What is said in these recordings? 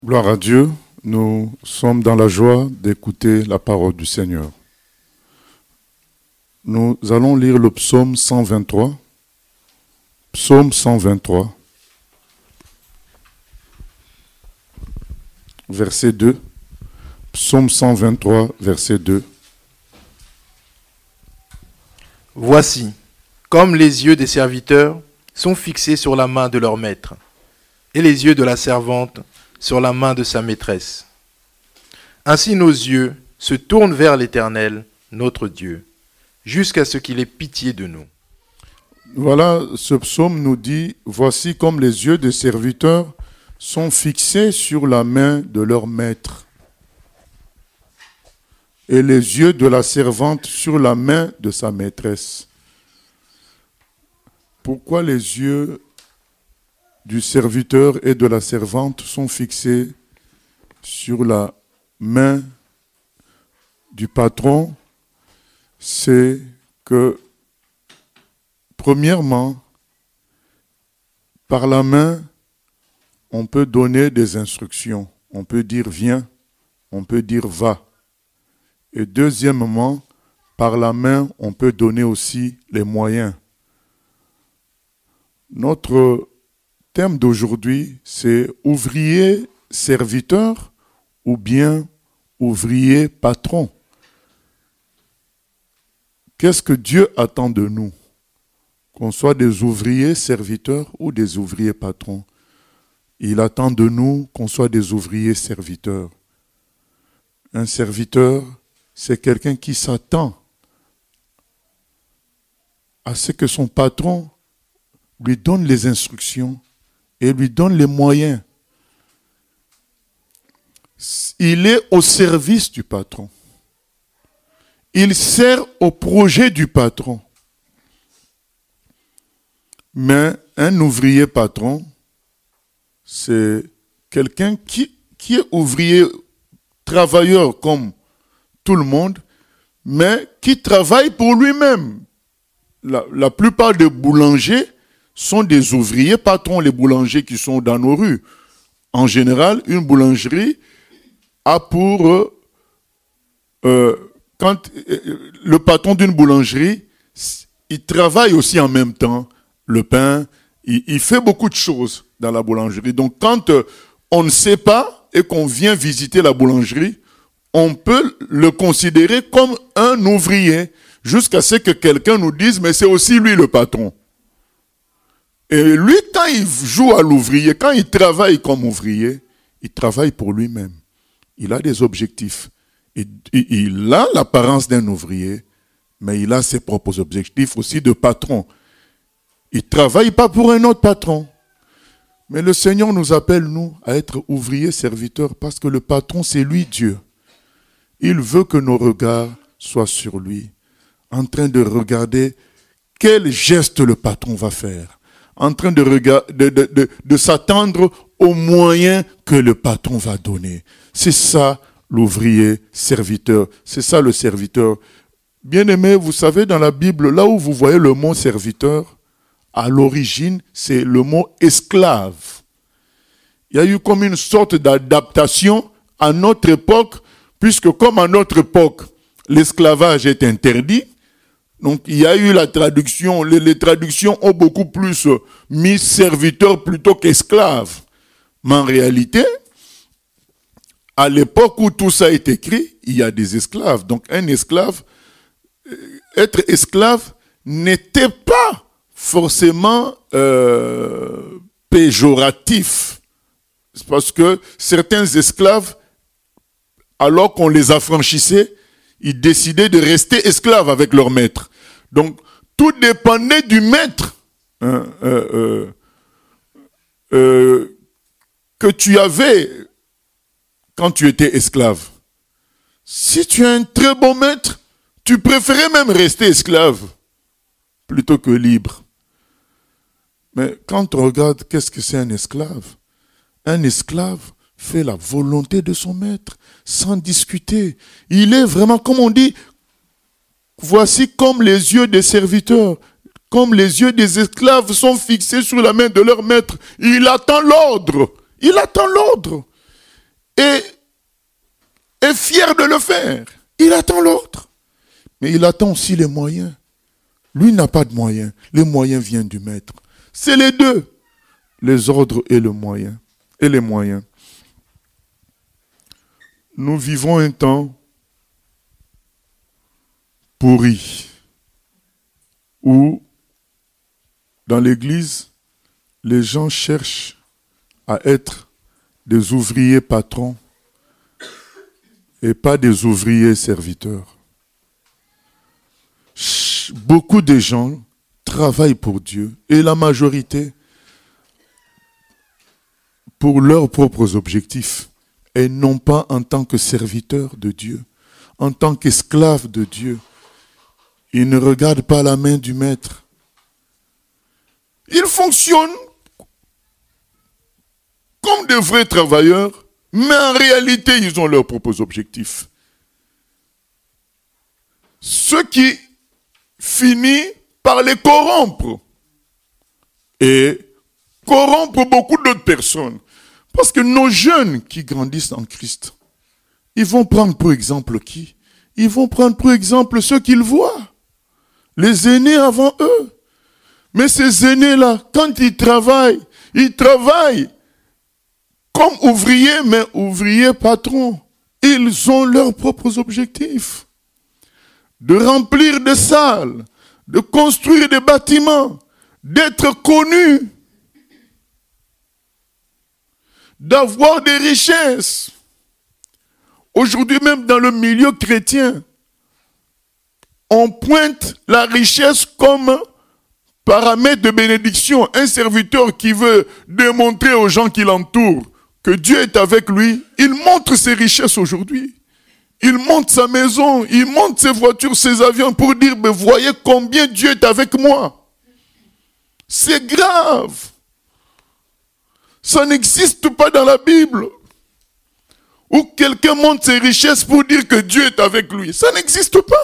Gloire à Dieu, nous sommes dans la joie d'écouter la parole du Seigneur. Nous allons lire le psaume 123. Psaume 123, verset 2. Psaume 123, verset 2. Voici, comme les yeux des serviteurs sont fixés sur la main de leur maître, et les yeux de la servante sur la main de sa maîtresse. Ainsi nos yeux se tournent vers l'Éternel, notre Dieu, jusqu'à ce qu'il ait pitié de nous. Voilà, ce psaume nous dit, voici comme les yeux des serviteurs sont fixés sur la main de leur maître, et les yeux de la servante sur la main de sa maîtresse. Pourquoi les yeux du serviteur et de la servante sont fixés sur la main du patron? C'est que, premièrement, par la main, on peut donner des instructions. On peut dire viens, on peut dire va. Et deuxièmement, par la main, on peut donner aussi les moyens. Notre thème d'aujourd'hui, c'est ouvrier serviteur ou bien ouvrier patron. Qu'est-ce que Dieu attend de nous? Qu'on soit des ouvriers serviteurs ou des ouvriers patrons. Il attend de nous qu'on soit des ouvriers serviteurs. Un serviteur, c'est quelqu'un qui s'attend à ce que son patron lui donne les instructions et lui donne les moyens. Il est au service du patron. Il sert au projet du patron. Mais un ouvrier patron, c'est quelqu'un qui est ouvrier, travailleur comme tout le monde, mais qui travaille pour lui-même. La plupart des boulangers sont des ouvriers patrons, les boulangers qui sont dans nos rues. En général, une boulangerie a pour... quand le patron d'une boulangerie, il travaille aussi en même temps le pain, il fait beaucoup de choses dans la boulangerie. Donc quand on ne sait pas et qu'on vient visiter la boulangerie, on peut le considérer comme un ouvrier jusqu'à ce que quelqu'un nous dise mais c'est aussi lui le patron. Et lui, quand il joue à l'ouvrier, quand il travaille comme ouvrier, il travaille pour lui-même. Il a des objectifs. Il a l'apparence d'un ouvrier, mais il a ses propres objectifs aussi de patron. Il ne travaille pas pour un autre patron. Mais le Seigneur nous appelle, nous, à être ouvriers serviteurs parce que le patron, c'est lui, Dieu. Il veut que nos regards soient sur lui, en train de regarder quel geste le patron va faire, en train de s'attendre aux moyens que le patron va donner. C'est ça l'ouvrier serviteur, c'est ça le serviteur. Bien-aimés, vous savez, dans la Bible, là où vous voyez le mot serviteur, à l'origine, c'est le mot esclave. Il y a eu comme une sorte d'adaptation à notre époque, puisque comme à notre époque, l'esclavage est interdit, donc il y a eu la traduction, les traductions ont beaucoup plus mis serviteur plutôt qu'esclave. Mais en réalité, à l'époque où tout ça est écrit, il y a des esclaves. Donc un esclave, être esclave n'était pas forcément péjoratif. C'est parce que certains esclaves, alors qu'on les affranchissait, ils décidaient de rester esclaves avec leur maître. Donc, tout dépendait du maître que tu avais quand tu étais esclave. Si tu as un très bon maître, tu préférais même rester esclave plutôt que libre. Mais quand on regarde qu'est-ce que c'est un esclave fait la volonté de son maître sans discuter. Il est vraiment, comme on dit, voici comme les yeux des serviteurs, comme les yeux des esclaves sont fixés sur la main de leur maître. Il attend l'ordre. Il attend l'ordre. est fier de le faire. Il attend l'autre. Mais il attend aussi les moyens. Lui n'a pas de moyens. Les moyens viennent du maître. C'est les deux. Les ordres et le moyen. Et les moyens. Nous vivons un temps pourri où, dans l'église, les gens cherchent à être des ouvriers patrons et pas des ouvriers serviteurs. Beaucoup de gens travaillent pour Dieu et la majorité pour leurs propres objectifs et non pas en tant que serviteurs de Dieu, en tant qu'esclaves de Dieu. Ils ne regardent pas la main du maître. Ils fonctionnent comme de vrais travailleurs, mais en réalité, ils ont leurs propres objectifs. Ce qui finit par les corrompre. Et corrompre beaucoup d'autres personnes. Parce que nos jeunes qui grandissent en Christ, ils vont prendre pour exemple qui? Ils vont prendre pour exemple ceux qu'ils voient. Les aînés avant eux. Mais ces aînés-là, quand ils travaillent comme ouvriers, mais ouvriers patrons. Ils ont leurs propres objectifs. De remplir des salles, de construire des bâtiments, d'être connus, d'avoir des richesses. Aujourd'hui même dans le milieu chrétien, on pointe la richesse comme paramètre de bénédiction. Un serviteur qui veut démontrer aux gens qui l'entourent que Dieu est avec lui, il montre ses richesses aujourd'hui. Il monte sa maison, il monte ses voitures, ses avions pour dire, mais voyez combien Dieu est avec moi. C'est grave. Ça n'existe pas dans la Bible. Où quelqu'un monte ses richesses pour dire que Dieu est avec lui. Ça n'existe pas.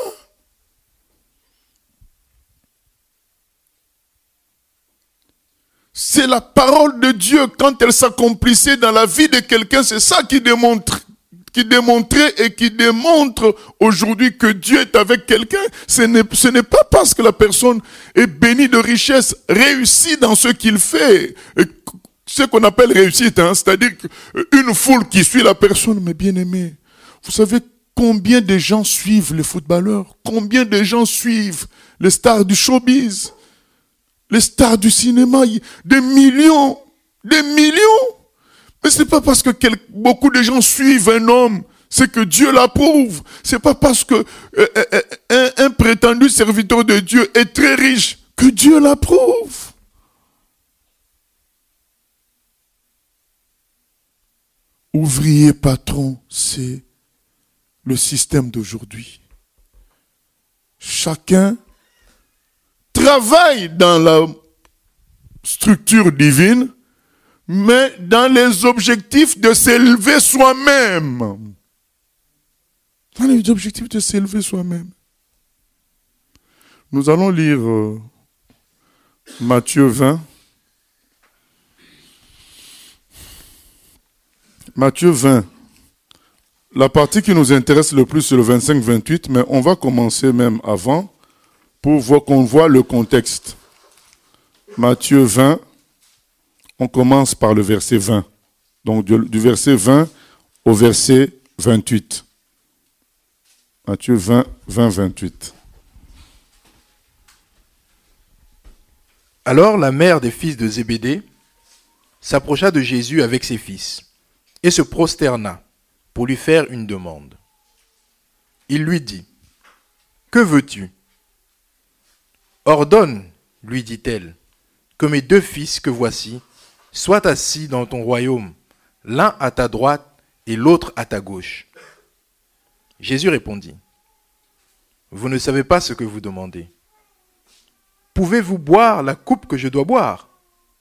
C'est la parole de Dieu, quand elle s'accomplissait dans la vie de quelqu'un, c'est ça qui démontrait et qui démontre aujourd'hui que Dieu est avec quelqu'un. Ce n'est pas parce que la personne est bénie de richesse, réussit dans ce qu'il fait, ce qu'on appelle réussite, c'est-à-dire une foule qui suit la personne. Mais bien aimé, vous savez combien de gens suivent les footballeurs, combien de gens suivent les stars du showbiz, les stars du cinéma, des millions. Mais c'est pas parce que beaucoup de gens suivent un homme, c'est que Dieu l'approuve. C'est pas parce que un prétendu serviteur de Dieu est très riche que Dieu l'approuve. Ouvrier patron, c'est le système d'aujourd'hui. Chacun travaille dans la structure divine, mais dans les objectifs de s'élever soi-même. Dans les objectifs de s'élever soi-même. Nous allons lire Matthieu 20. Matthieu 20. La partie qui nous intéresse le plus, c'est le 25-28, mais on va commencer même avant pour voir qu'on voit le contexte. Matthieu 20, on commence par le verset 20. Donc du verset 20 au verset 28. Matthieu 20, 28. Alors la mère des fils de Zébédée s'approcha de Jésus avec ses fils et se prosterna pour lui faire une demande. Il lui dit, « Que veux-tu ? Ordonne, lui dit-elle, que mes deux fils que voici soient assis dans ton royaume, l'un à ta droite et l'autre à ta gauche. » Jésus répondit, « Vous ne savez pas ce que vous demandez. Pouvez-vous boire la coupe que je dois boire ? »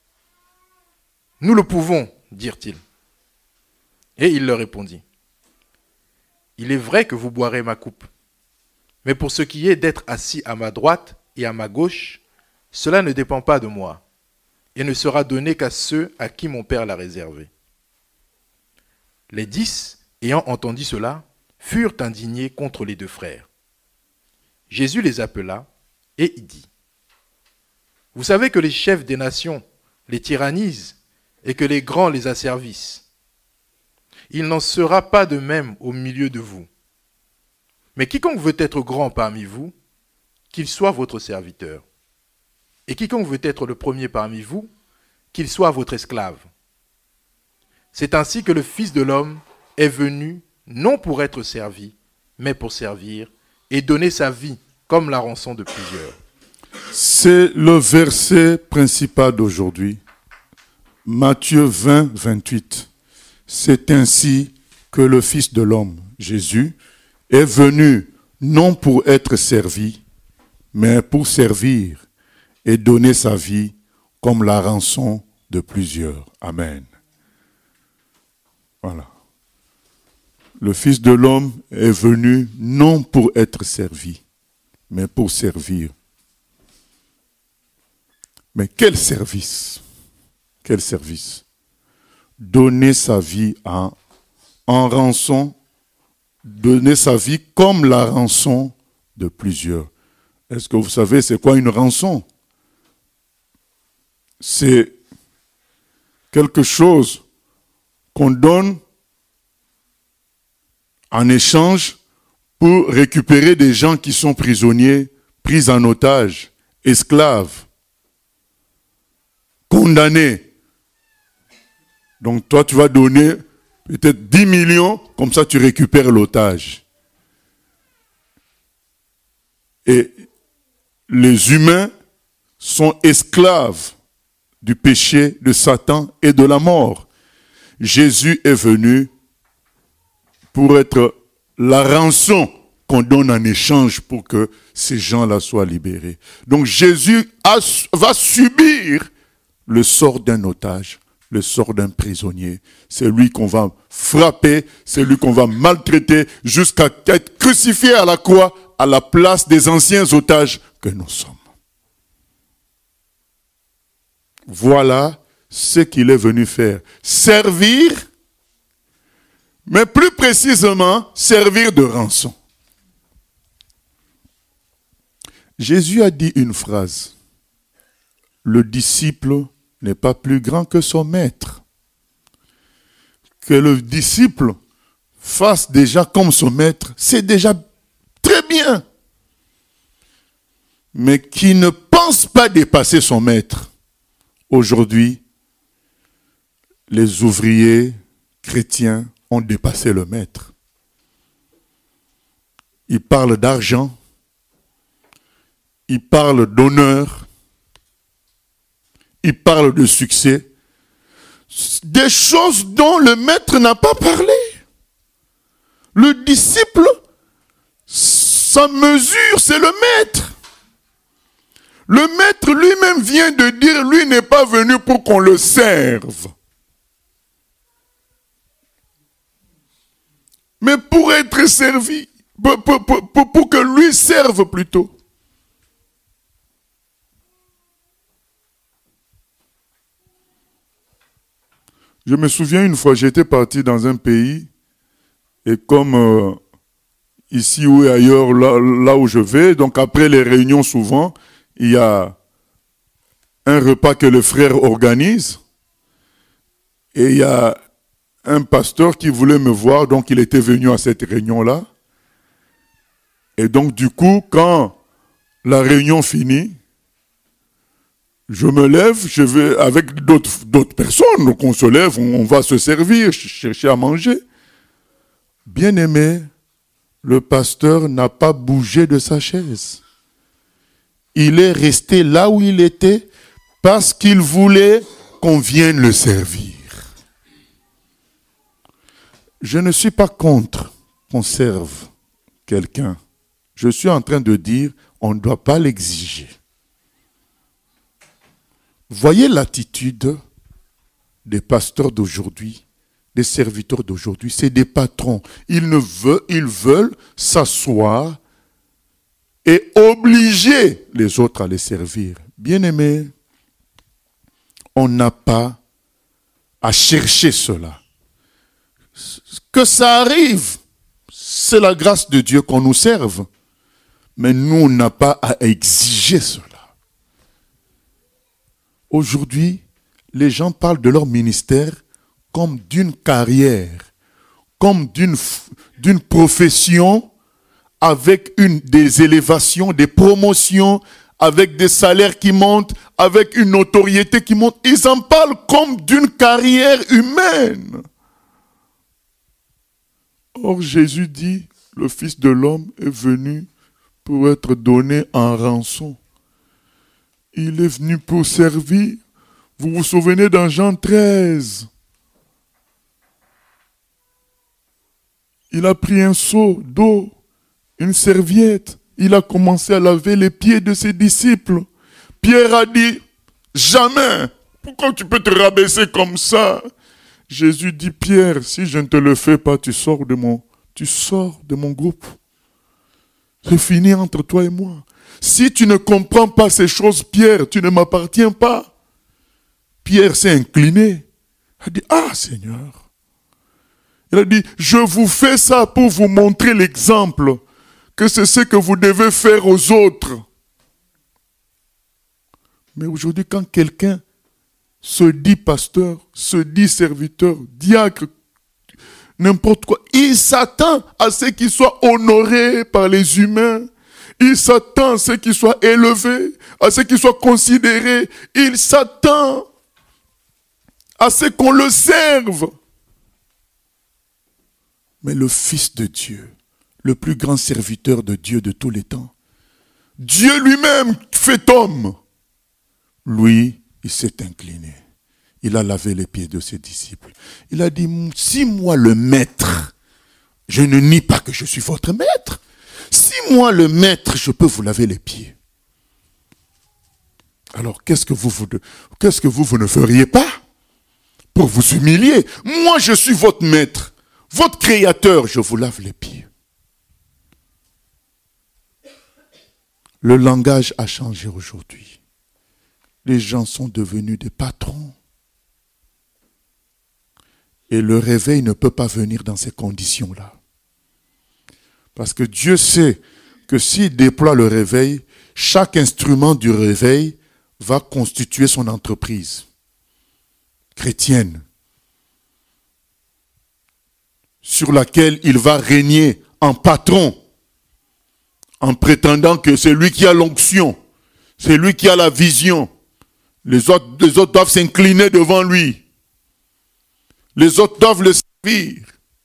« Nous le pouvons, dirent-ils. Et il leur répondit, « Il est vrai que vous boirez ma coupe, mais pour ce qui est d'être assis à ma droite et à ma gauche, cela ne dépend pas de moi, et ne sera donné qu'à ceux à qui mon Père l'a réservé. Les 10, ayant entendu cela, furent indignés contre les 2 frères. Jésus les appela et il dit, « Vous savez que les chefs des nations les tyrannisent et que les grands les asservissent. Il n'en sera pas de même au milieu de vous. Mais quiconque veut être grand parmi vous, qu'il soit votre serviteur. Et quiconque veut être le premier parmi vous, qu'il soit votre esclave. C'est ainsi que le Fils de l'homme est venu, non pour être servi, mais pour servir et donner sa vie comme la rançon de plusieurs. » C'est le verset principal d'aujourd'hui. Matthieu 20, 28. C'est ainsi que le Fils de l'homme, Jésus, est venu non pour être servi, mais pour servir et donner sa vie comme la rançon de plusieurs. Amen. Voilà. Le Fils de l'homme est venu non pour être servi, mais pour servir. Mais quel service? Quel service? Donner sa vie en rançon, donner sa vie comme la rançon de plusieurs. Est-ce que vous savez c'est quoi une rançon? C'est quelque chose qu'on donne en échange pour récupérer des gens qui sont prisonniers, pris en otage, esclaves, condamnés. Donc toi, tu vas donner peut-être 10 millions, comme ça tu récupères l'otage. Et les humains sont esclaves du péché, de Satan et de la mort. Jésus est venu pour être la rançon qu'on donne en échange pour que ces gens-là soient libérés. Donc Jésus va subir le sort d'un otage, le sort d'un prisonnier. C'est lui qu'on va frapper, c'est lui qu'on va maltraiter jusqu'à être crucifié à la croix à la place des anciens otages que nous sommes. Voilà ce qu'il est venu faire. Servir, mais plus précisément, servir de rançon. Jésus a dit une phrase. Le disciple n'est pas plus grand que son maître. Que le disciple fasse déjà comme son maître, c'est déjà très bien. Mais qui ne pense pas dépasser son maître. Aujourd'hui, les ouvriers chrétiens ont dépassé le maître. Ils parlent d'argent, ils parlent d'honneur, ils parlent de succès, des choses dont le maître n'a pas parlé. Le disciple, sa mesure, c'est le maître. Le maître lui-même vient de dire, lui n'est pas venu pour qu'on le serve, mais pour être servi, pour que lui serve plutôt. Je me souviens une fois, j'étais parti dans un pays, et comme ici ou ailleurs, là où je vais, donc après les réunions souvent, il y a un repas que le frère organise, et il y a un pasteur qui voulait me voir, donc il était venu à cette réunion-là. Et donc du coup, quand la réunion finit, je me lève, je vais avec d'autres personnes, donc on se lève, on va se servir, chercher à manger. Bien aimé, le pasteur n'a pas bougé de sa chaise. Il est resté là où il était parce qu'il voulait qu'on vienne le servir. Je ne suis pas contre qu'on serve quelqu'un. Je suis en train de dire, on ne doit pas l'exiger. Voyez l'attitude des pasteurs d'aujourd'hui, des serviteurs d'aujourd'hui. C'est des patrons. Ils veulent s'asseoir et obliger les autres à les servir. Bien-aimés, on n'a pas à chercher cela. Que ça arrive, c'est la grâce de Dieu qu'on nous serve. Mais nous, on n'a pas à exiger cela. Aujourd'hui, les gens parlent de leur ministère comme d'une carrière, comme d'une profession avec des élévations, des promotions, avec des salaires qui montent, avec une notoriété qui monte. Ils en parlent comme d'une carrière humaine. Or, Jésus dit, le Fils de l'homme est venu pour être donné en rançon. Il est venu pour servir. Vous vous souvenez dans Jean 13. Il a pris un seau d'eau, une serviette. Il a commencé à laver les pieds de ses disciples. Pierre a dit, jamais. Pourquoi tu peux te rabaisser comme ça? Jésus dit, Pierre, si je ne te le fais pas, tu sors de mon groupe. C'est fini entre toi et moi. Si tu ne comprends pas ces choses, Pierre, tu ne m'appartiens pas. Pierre s'est incliné. Il a dit, ah Seigneur. Il a dit, je vous fais ça pour vous montrer l'exemple, que c'est ce que vous devez faire aux autres. Mais aujourd'hui, quand quelqu'un se dit pasteur, se dit serviteur, diacre, n'importe quoi, il s'attend à ce qu'il soit honoré par les humains. Il s'attend à ce qu'il soit élevé, à ce qu'il soit considéré. Il s'attend à ce qu'on le serve. Mais le Fils de Dieu, le plus grand serviteur de Dieu de tous les temps, Dieu lui-même fait homme, lui, il s'est incliné. Il a lavé les pieds de ses disciples. Il a dit, si moi le maître, je ne nie pas que je suis votre maître. Si moi le maître, je peux vous laver les pieds. Alors qu'est-ce que vous ne feriez pas pour vous humilier? Moi je suis votre maître, votre créateur, je vous lave les pieds. Le langage a changé aujourd'hui. Les gens sont devenus des patrons. Et le réveil ne peut pas venir dans ces conditions-là. Parce que Dieu sait que s'il déploie le réveil, chaque instrument du réveil va constituer son entreprise chrétienne, sur laquelle il va régner en patron, en prétendant que c'est lui qui a l'onction, c'est lui qui a la vision. Les autres doivent s'incliner devant lui. Les autres doivent le servir.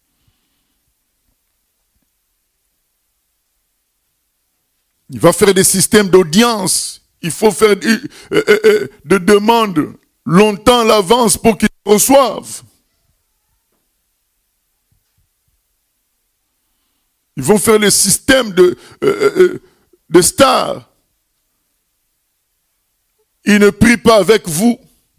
Il va faire des systèmes d'audience. Il faut faire de demandes longtemps à l'avance pour qu'ils reçoivent. Ils vont faire les systèmes de stars. Il ne prie pas avec vous.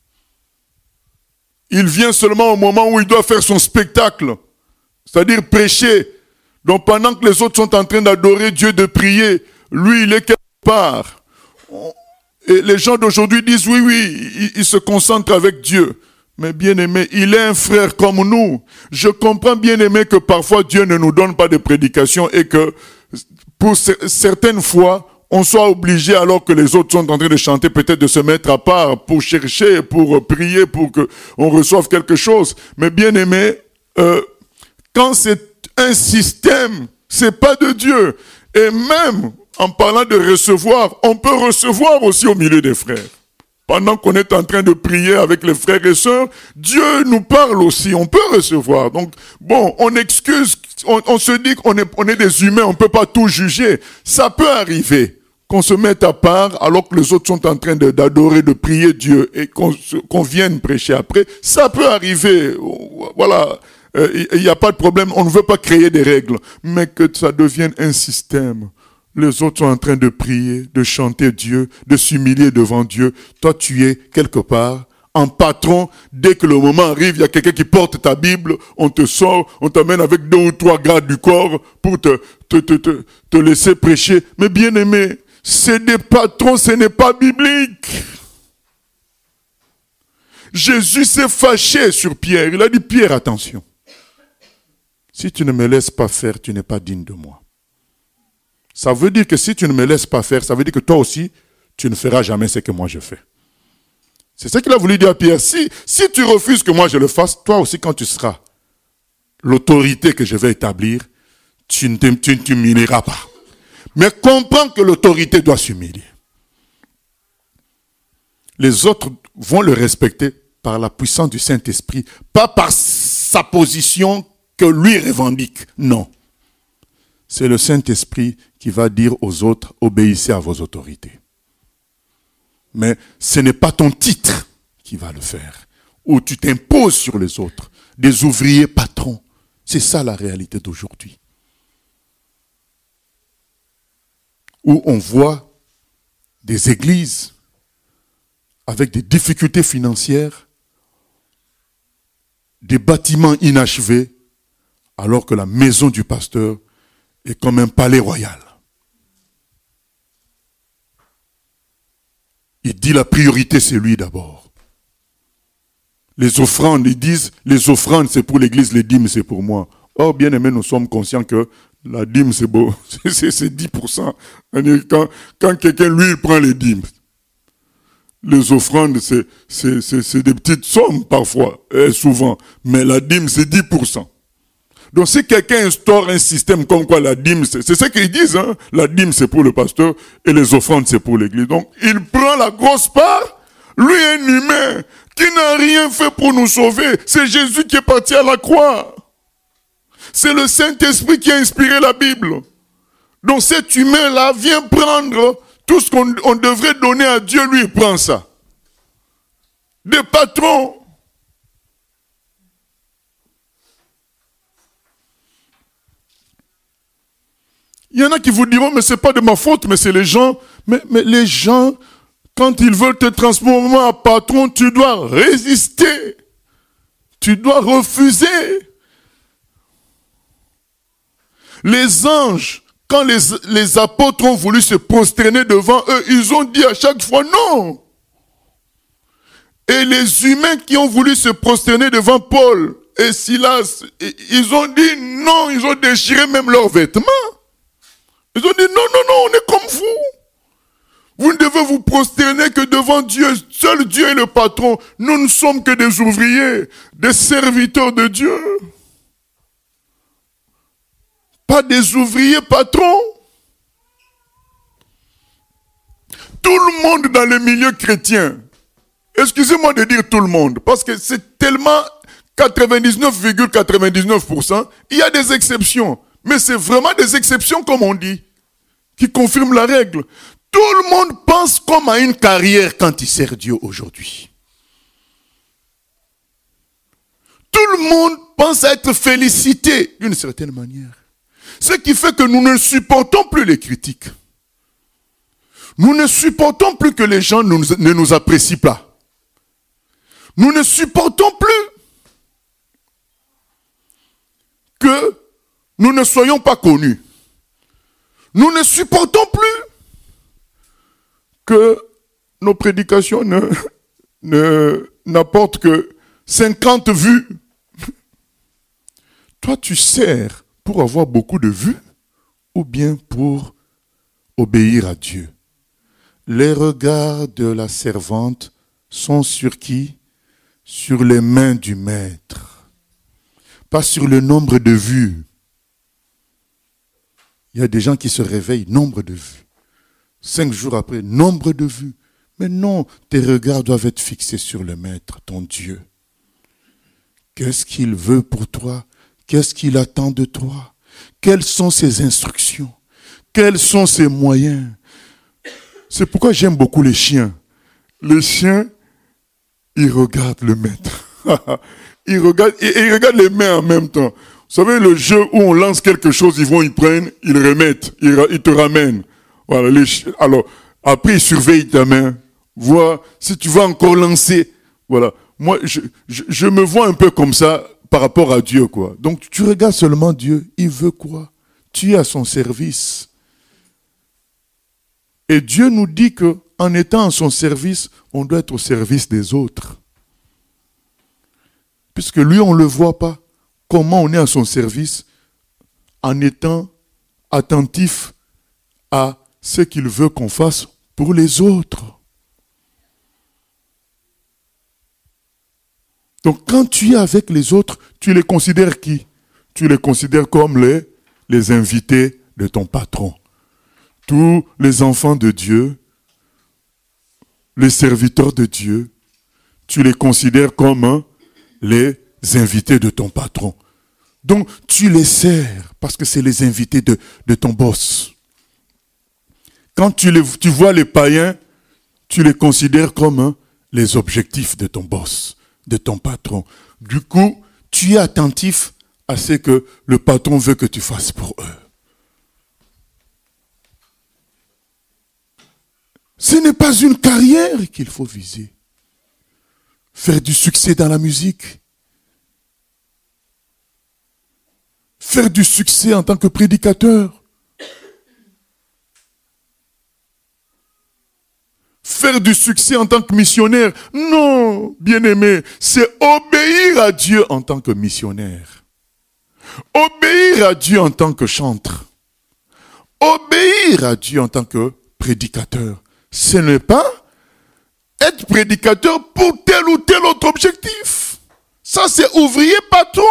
Il vient seulement au moment où il doit faire son spectacle, c'est-à-dire prêcher. Donc pendant que les autres sont en train d'adorer Dieu, de prier, lui il est quelque part. Et les gens d'aujourd'hui disent oui, il se concentre avec Dieu. Mais bien aimé, il est un frère comme nous. Je comprends bien aimé que parfois Dieu ne nous donne pas de prédication et que pour certaines fois, on soit obligé, alors que les autres sont en train de chanter, peut-être de se mettre à part pour chercher, pour prier, pour qu'on reçoive quelque chose. Mais bien aimé, quand c'est un système, c'est pas de Dieu. Et même en parlant de recevoir, on peut recevoir aussi au milieu des frères. Pendant qu'on est en train de prier avec les frères et sœurs, Dieu nous parle aussi, on peut recevoir. Donc, bon, on excuse, on se dit qu'on est des humains, on ne peut pas tout juger. Ça peut arriver qu'on se mette à part alors que les autres sont en train d'adorer, de prier Dieu et qu'on vienne prêcher après. Ça peut arriver, voilà, il n'y a pas de problème, on ne veut pas créer des règles, mais que ça devienne un système. Les autres sont en train de prier, de chanter Dieu, de s'humilier devant Dieu. Toi, tu es quelque part en patron. Dès que le moment arrive, il y a quelqu'un qui porte ta Bible, on te sort, on t'amène avec 2 ou 3 gardes du corps pour te laisser prêcher. Mais bien aimé, c'est des patrons, ce n'est pas biblique. Jésus s'est fâché sur Pierre. Il a dit, Pierre, attention. si tu ne me laisses pas faire, tu n'es pas digne de moi. Ça veut dire que si tu ne me laisses pas faire, ça veut dire que toi aussi, tu ne feras jamais ce que moi je fais. C'est ce qu'il a voulu dire à Pierre. Si tu refuses que moi je le fasse, toi aussi quand tu seras l'autorité que je vais établir, tu ne t'humilieras pas. Mais comprends que l'autorité doit s'humilier. Les autres vont le respecter par la puissance du Saint-Esprit, pas par sa position que lui revendique. Non. C'est le Saint-Esprit qui va dire aux autres, obéissez à vos autorités. Mais ce n'est pas ton titre qui va le faire, ou tu t'imposes sur les autres, des ouvriers patrons. C'est ça la réalité d'aujourd'hui. Où on voit des églises avec des difficultés financières, des bâtiments inachevés, alors que la maison du pasteur est comme un palais royal. Il dit la priorité, c'est lui d'abord. Les offrandes, ils disent, les offrandes c'est pour l'église, les dîmes c'est pour moi. Or, bien aimé, nous sommes conscients que la dîme c'est beau, c'est 10%. Quand quelqu'un, lui, il prend les dîmes, les offrandes c'est des petites sommes parfois, et souvent, mais la dîme c'est 10%. Donc si quelqu'un instaure un système comme quoi la dîme, c'est ce qu'ils disent, hein, la dîme c'est pour le pasteur et les offrandes c'est pour l'église. Donc il prend la grosse part, lui un humain qui n'a rien fait pour nous sauver. C'est Jésus qui est parti à la croix. C'est le Saint-Esprit qui a inspiré la Bible. Donc cet humain-là vient prendre tout ce qu'on devrait donner à Dieu, lui il prend ça. Des patrons. Il y en a qui vous diront, mais c'est pas de ma faute, mais c'est les gens. Mais les gens, quand ils veulent te transformer en patron, tu dois résister. Tu dois refuser. Les anges, quand les apôtres ont voulu se prosterner devant eux, ils ont dit à chaque fois non. Et les humains qui ont voulu se prosterner devant Paul et Silas, ils ont dit non, ils ont déchiré même leurs vêtements. Ils ont dit non, on est comme vous. Vous ne devez vous prosterner que devant Dieu. Seul Dieu est le patron. Nous ne sommes que des ouvriers, des serviteurs de Dieu. Pas des ouvriers patrons. Tout le monde dans le milieu chrétien, excusez-moi de dire tout le monde, parce que c'est tellement 99,99%, il y a des exceptions. Mais c'est vraiment des exceptions, comme on dit, qui confirment la règle. Tout le monde pense comme à une carrière quand il sert Dieu aujourd'hui. Tout le monde pense à être félicité d'une certaine manière. Ce qui fait que nous ne supportons plus les critiques. Nous ne supportons plus que les gens ne nous apprécient pas. Nous ne supportons plus que nous ne soyons pas connus. Nous ne supportons plus que nos prédications n'apportent que 50 vues. Toi, tu sers pour avoir beaucoup de vues ou bien pour obéir à Dieu? Les regards de la servante sont sur qui? Sur les mains du maître. Pas sur le nombre de vues. Il y a des gens qui se réveillent, nombre de vues. 5 jours après, nombre de vues. Mais non, tes regards doivent être fixés sur le Maître, ton Dieu. Qu'est-ce qu'il veut pour toi? Qu'est-ce qu'il attend de toi? Quelles sont ses instructions? Quels sont ses moyens? C'est pourquoi j'aime beaucoup les chiens. Les chiens, ils regardent le Maître. Ils regardent les mains en même temps. Vous savez, le jeu où on lance quelque chose, ils prennent, ils remettent, ils te ramènent. Voilà, alors, après, ils surveillent ta main. Vois si tu vas encore lancer. Voilà. Moi, je me vois un peu comme ça par rapport à Dieu, quoi. Donc, tu regardes seulement Dieu. Il veut quoi? Tu es à son service. Et Dieu nous dit que en étant à son service, on doit être au service des autres. Puisque lui, on ne le voit pas. Comment on est à son service? en étant attentif à ce qu'il veut qu'on fasse pour les autres. Donc quand tu es avec les autres, tu les considères qui? Tu les considères comme les invités de ton patron. Tous les enfants de Dieu, les serviteurs de Dieu, tu les considères comme les invités de ton patron. Donc tu les sers parce que c'est les invités de ton boss. Quand tu vois les païens, tu les considères comme les objectifs de ton boss, de ton patron. Du coup, tu es attentif à ce que le patron veut que tu fasses pour eux. Ce n'est pas une carrière qu'il faut viser. Faire du succès dans la musique. Faire du succès en tant que prédicateur. Faire du succès en tant que missionnaire. Non, bien-aimé, c'est obéir à Dieu en tant que missionnaire. Obéir à Dieu en tant que chanteur. Obéir à Dieu en tant que prédicateur. Ce n'est pas être prédicateur pour tel ou tel autre objectif. Ça, c'est ouvrier patron.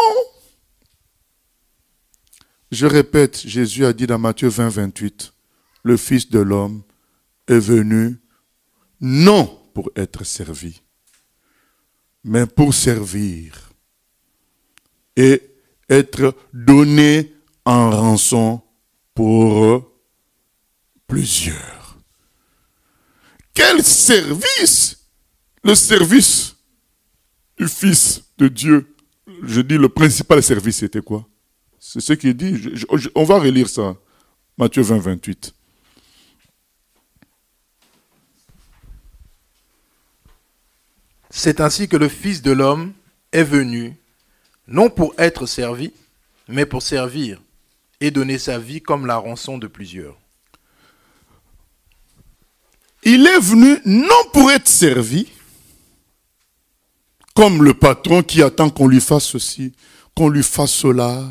Je répète, Jésus a dit dans Matthieu 20, 28, le Fils de l'homme est venu non pour être servi, mais pour servir et être donné en rançon pour plusieurs. Quel service? Le service du Fils de Dieu. Je dis le principal service, c'était quoi? C'est ce qu'il dit. On va relire ça. Matthieu 20, 28. C'est ainsi que le Fils de l'homme est venu, non pour être servi, mais pour servir et donner sa vie comme la rançon de plusieurs. Il est venu non pour être servi, comme le patron qui attend qu'on lui fasse ceci, qu'on lui fasse cela,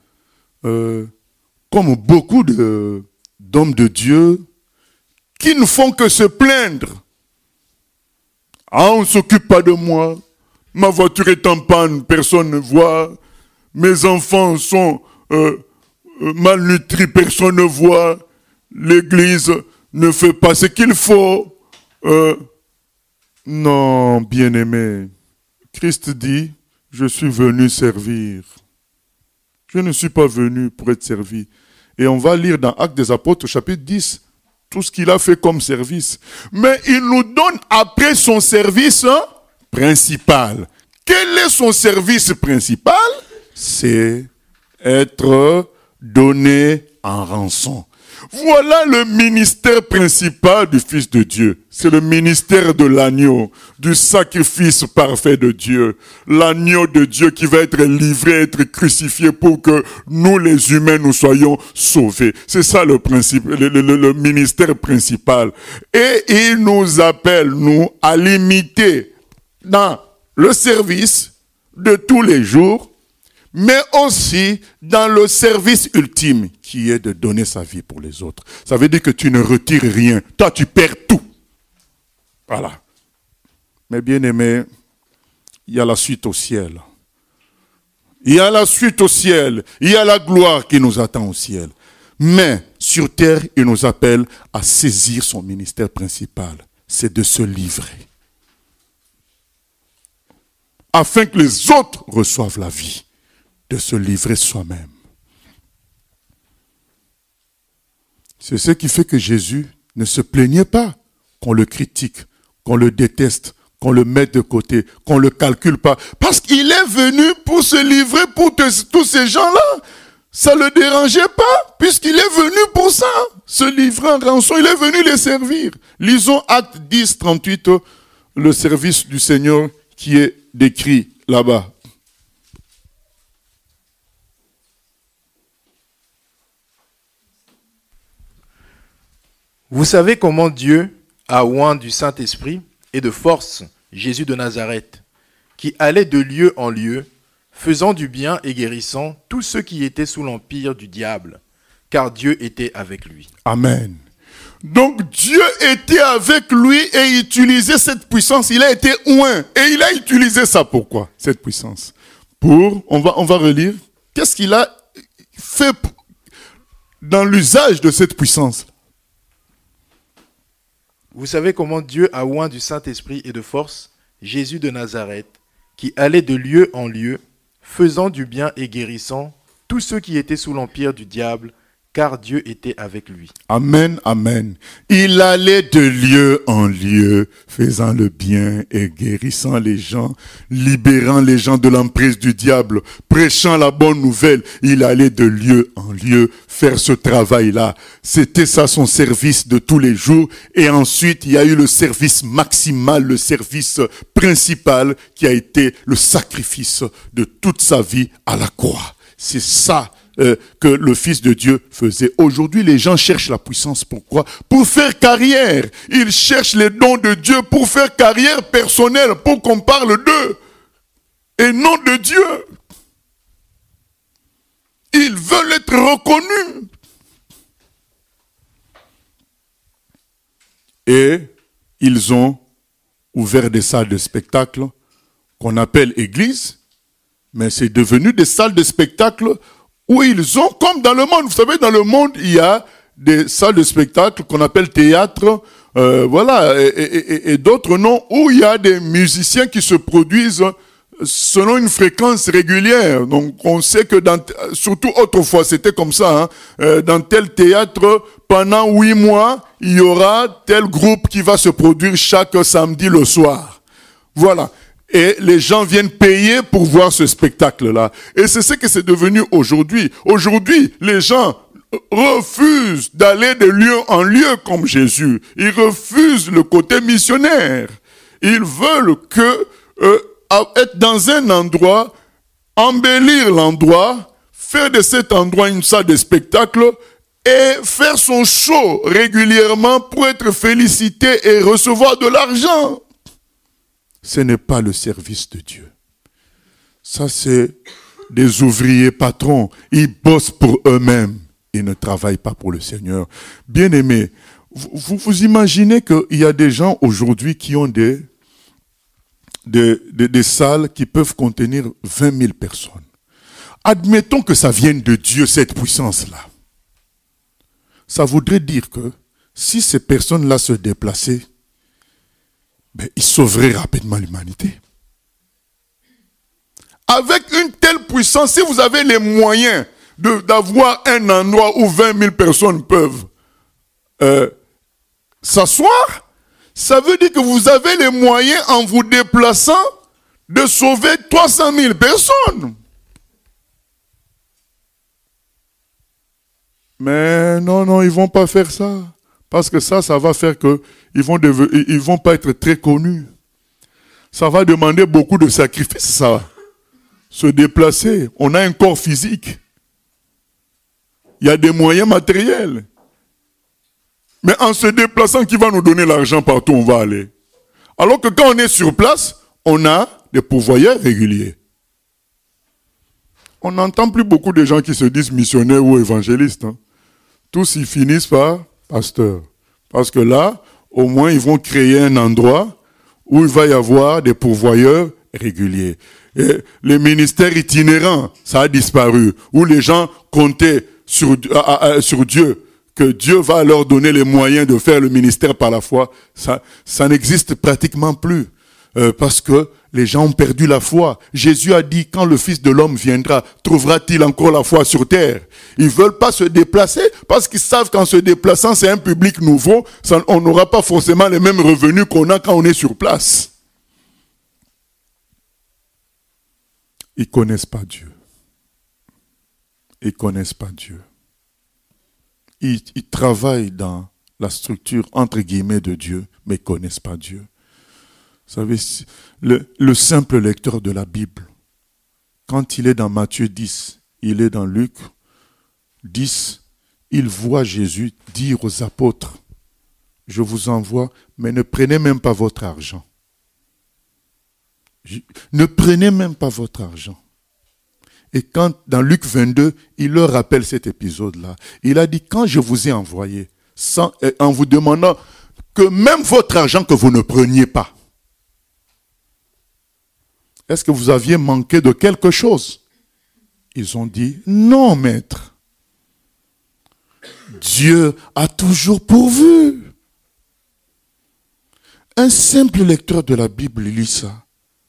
comme beaucoup d'hommes de Dieu qui ne font que se plaindre. Ah, on ne s'occupe pas de moi, ma voiture est en panne, personne ne voit, mes enfants sont malnutris, personne ne voit, l'église ne fait pas ce qu'il faut. Non, bien-aimé, Christ dit, je suis venu servir. Je ne suis pas venu pour être servi. Et on va lire dans Actes des Apôtres, chapitre 10, tout ce qu'il a fait comme service. Mais il nous donne après son service principal. Quel est son service principal? C'est être donné en rançon. Voilà le ministère principal du Fils de Dieu. C'est le ministère de l'agneau, du sacrifice parfait de Dieu. L'agneau de Dieu qui va être livré, être crucifié pour que nous les humains nous soyons sauvés. C'est ça le principe, le ministère principal. Et il nous appelle, nous, à l'imiter dans le service de tous les jours, mais aussi dans le service ultime qui est de donner sa vie pour les autres. Ça veut dire que tu ne retires rien. Toi, tu perds tout. Voilà. Mais bien aimé, il y a la suite au ciel. Il y a la suite au ciel. Il y a la gloire qui nous attend au ciel. Mais sur terre, il nous appelle à saisir son ministère principal. C'est de se livrer. Afin que les autres reçoivent la vie. De se livrer soi-même. C'est ce qui fait que Jésus ne se plaignait pas qu'on le critique, qu'on le déteste, qu'on le mette de côté, qu'on ne le calcule pas. Parce qu'il est venu pour se livrer pour tous ces gens-là. Ça ne le dérangeait pas, puisqu'il est venu pour ça. Se livrer en rançon, il est venu les servir. Lisons Actes 10, 38, le service du Seigneur qui est décrit là-bas. Vous savez comment Dieu a oint du Saint-Esprit et de force Jésus de Nazareth, qui allait de lieu en lieu, faisant du bien et guérissant tous ceux qui étaient sous l'empire du diable, car Dieu était avec lui. Amen. Donc Dieu était avec lui et il utilisait cette puissance. Il a été oint et il a utilisé ça. Pourquoi cette puissance? On va relire. Qu'est-ce qu'il a fait dans l'usage de cette puissance? Vous savez comment Dieu a oint du Saint-Esprit et de force Jésus de Nazareth, qui allait de lieu en lieu, faisant du bien et guérissant tous ceux qui étaient sous l'empire du diable, car Dieu était avec lui. Amen, amen. Il allait de lieu en lieu, faisant le bien et guérissant les gens, libérant les gens de l'emprise du diable, prêchant la bonne nouvelle. Il allait de lieu en lieu faire ce travail-là. C'était ça son service de tous les jours. Et ensuite, il y a eu le service maximal, le service principal qui a été le sacrifice de toute sa vie à la croix. C'est ça que le Fils de Dieu faisait. Aujourd'hui, les gens cherchent la puissance. Pourquoi? Pour faire carrière. Ils cherchent les dons de Dieu pour faire carrière personnelle, pour qu'on parle d'eux et non de Dieu. Ils veulent être reconnus. Et ils ont ouvert des salles de spectacle qu'on appelle églises, mais c'est devenu des salles de spectacle où ils ont, comme dans le monde, vous savez, dans le monde, il y a des salles de spectacle qu'on appelle théâtre, voilà, et d'autres noms, où il y a des musiciens qui se produisent selon une fréquence régulière. Donc, on sait que surtout autrefois, c'était comme ça, hein, dans tel théâtre, pendant 8 mois, il y aura tel groupe qui va se produire chaque samedi le soir. Voilà. Et les gens viennent payer pour voir ce spectacle-là. Et c'est ce que c'est devenu aujourd'hui. Aujourd'hui, les gens refusent d'aller de lieu en lieu comme Jésus. Ils refusent le côté missionnaire. Ils veulent être dans un endroit, embellir l'endroit, faire de cet endroit une salle de spectacle et faire son show régulièrement pour être félicité et recevoir de l'argent. Ce n'est pas le service de Dieu. Ça, c'est des ouvriers patrons. Ils bossent pour eux-mêmes. Ils ne travaillent pas pour le Seigneur. Bien-aimés, vous imaginez qu'il y a des gens aujourd'hui qui ont des salles qui peuvent contenir 20 000 personnes. Admettons que ça vienne de Dieu, cette puissance-là. Ça voudrait dire que si ces personnes-là se déplaçaient, ils sauveraient rapidement l'humanité. Avec une telle puissance, si vous avez les moyens d'avoir un endroit où 20 000 personnes peuvent s'asseoir, ça veut dire que vous avez les moyens, en vous déplaçant, de sauver 300 000 personnes. Mais non, ils ne vont pas faire ça. Parce que ça va faire qu'ils ils vont pas être très connus. Ça va demander beaucoup de sacrifices, ça. Se déplacer. On a un corps physique. Il y a des moyens matériels. Mais en se déplaçant, qui va nous donner l'argent partout où on va aller? Alors que quand on est sur place, on a des pourvoyeurs réguliers. On n'entend plus beaucoup de gens qui se disent missionnaires ou évangélistes. Hein. Tous, ils finissent par pasteur. Parce que là, au moins, ils vont créer un endroit où il va y avoir des pourvoyeurs réguliers. Et les ministères itinérants, ça a disparu. Où les gens comptaient sur Dieu, que Dieu va leur donner les moyens de faire le ministère par la foi. Ça n'existe pratiquement plus. Parce que les gens ont perdu la foi. Jésus a dit, quand le Fils de l'homme viendra, trouvera-t-il encore la foi sur terre? Ils ne veulent pas se déplacer parce qu'ils savent qu'en se déplaçant, c'est un public nouveau. On n'aura pas forcément les mêmes revenus qu'on a quand on est sur place. Ils ne connaissent pas Dieu. Ils ne connaissent pas Dieu. Ils travaillent dans la structure entre guillemets de Dieu, mais ils ne connaissent pas Dieu. Vous savez, le simple lecteur de la Bible, quand il est dans Matthieu 10, il est dans Luc 10, il voit Jésus dire aux apôtres, « Je vous envoie, mais ne prenez même pas votre argent. Ne prenez même pas votre argent. Et quand, dans Luc 22, il leur rappelle cet épisode-là. Il a dit, quand je vous ai envoyé, en vous demandant que même votre argent que vous ne preniez pas, est-ce que vous aviez manqué de quelque chose? Ils ont dit, non, maître. Dieu a toujours pourvu. Un simple lecteur de la Bible lit ça.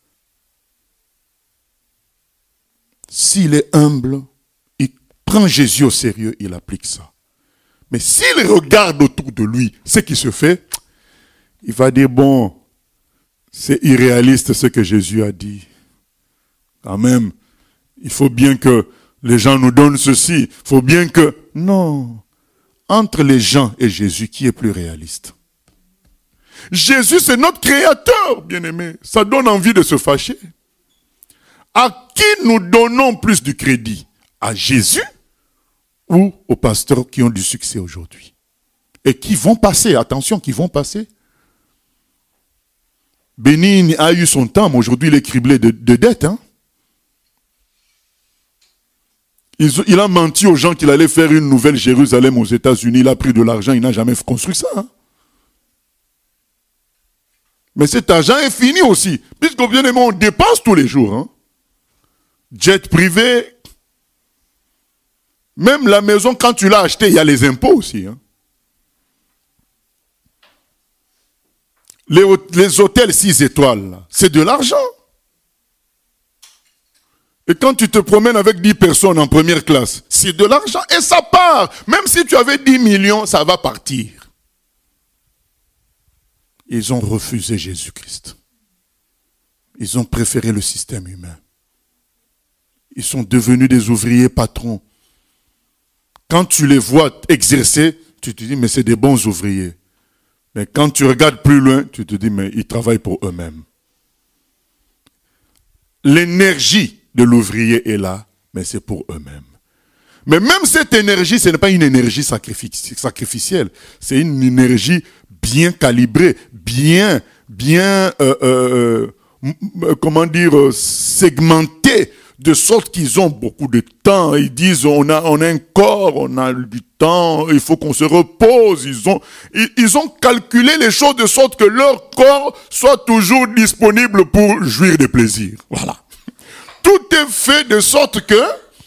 S'il est humble, il prend Jésus au sérieux, il applique ça. Mais s'il regarde autour de lui ce qui se fait, il va dire, bon, c'est irréaliste ce que Jésus a dit. Quand même, il faut bien que les gens nous donnent ceci. Il faut bien que... Non. Entre les gens et Jésus, qui est plus réaliste? Jésus, c'est notre créateur, bien-aimé. Ça donne envie de se fâcher. À qui nous donnons plus du crédit? À Jésus ou aux pasteurs qui ont du succès aujourd'hui? Et qui vont passer, attention, qui vont passer. Bénin a eu son temps, mais aujourd'hui il est criblé de dettes. Hein? Il a menti aux gens qu'il allait faire une nouvelle Jérusalem aux États-Unis. Il a pris de l'argent, il n'a jamais construit ça. Hein? Mais cet argent est fini aussi. Puisque bien aimé, on dépense tous les jours. Hein? Jet privé. Même la maison, quand tu l'as achetée, il y a les impôts aussi. Hein? Les hôtels 6 étoiles, c'est de l'argent. Et quand tu te promènes avec 10 personnes en première classe, c'est de l'argent et ça part. Même si tu avais 10 millions, ça va partir. Ils ont refusé Jésus-Christ. Ils ont préféré le système humain. Ils sont devenus des ouvriers patrons. Quand tu les vois exercer, tu te dis, mais c'est des bons ouvriers. Mais quand tu regardes plus loin, tu te dis, mais ils travaillent pour eux-mêmes. L'énergie de l'ouvrier est là, mais c'est pour eux-mêmes. Mais même cette énergie, ce n'est pas une énergie sacrificielle. C'est une énergie bien calibrée, segmentée, de sorte qu'ils ont beaucoup de temps. Ils disent, on a un corps, on a du temps, il faut qu'on se repose. Ils ont calculé les choses de sorte que leur corps soit toujours disponible pour jouir des plaisirs. Voilà. Tout est fait de sorte que,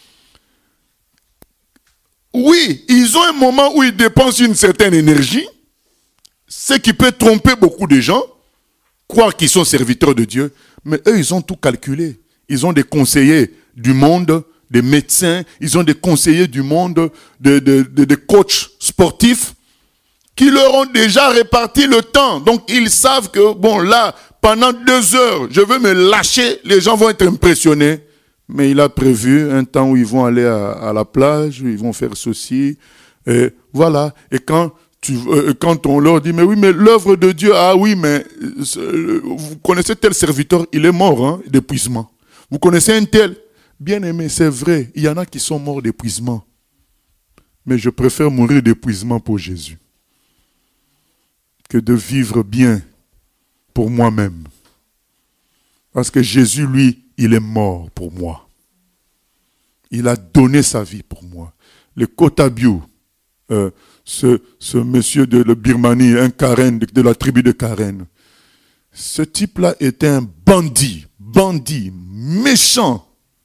oui, ils ont un moment où ils dépensent une certaine énergie, ce qui peut tromper beaucoup de gens, croire qu'ils sont serviteurs de Dieu, mais eux, ils ont tout calculé. Ils ont des conseillers du monde, des médecins, ils ont des conseillers du monde, des coachs sportifs, qui leur ont déjà réparti le temps. Donc, ils savent que, bon, là, pendant 2 heures, je veux me lâcher, les gens vont être impressionnés. Mais il a prévu un temps où ils vont aller à la plage, où ils vont faire ceci. Et voilà. Et quand on leur dit, mais oui, mais l'œuvre de Dieu, ah oui, mais vous connaissez tel serviteur, il est mort hein, d'épuisement. Vous connaissez un tel, bien aimé, c'est vrai, il y en a qui sont morts d'épuisement. Mais je préfère mourir d'épuisement pour Jésus que de vivre bien pour moi-même. Parce que Jésus, lui, il est mort pour moi. Il a donné sa vie pour moi. Le Kotabiou, ce monsieur de la Birmanie, un Karen de la tribu de Karen, ce type-là était un bandit, méchant.